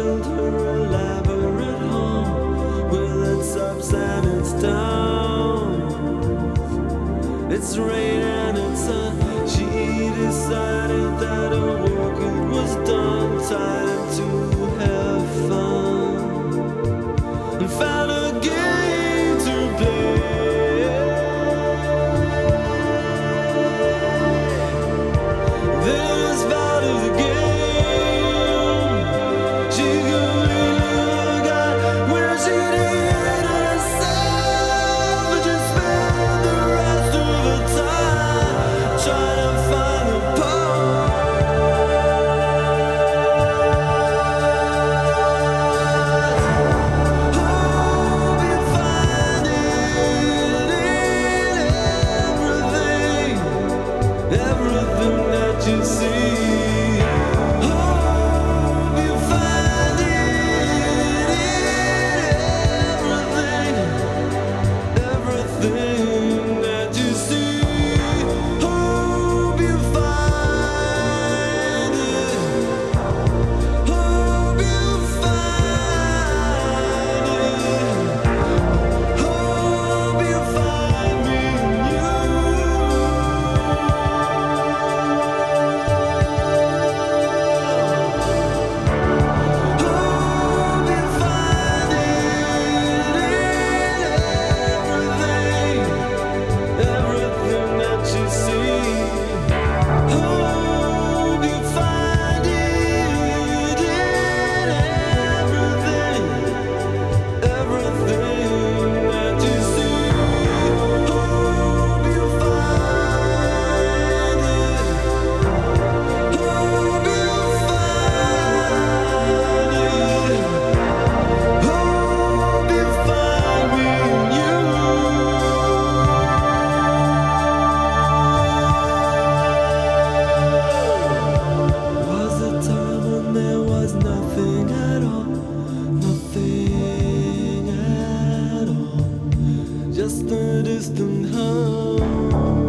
build her elaborate home with its ups and its downs, its rain and its sun. She decided that her work it was done, time to have fun, and found a game to play. This part of the game, she completely forgot where she needed herself, and just spent the rest of her time trying to find the hope you find it in everything that you see. Hope you find it in everything that you see. Hope you find it. Hope you find it. Hope you find me in you. Hope you find it in everything that you see. Hope you find it in everything that you see. Hope you find it. Hope you find it. Hope you find me in you. Was a time when there was nothing at all, nothing at all, just a distant hum.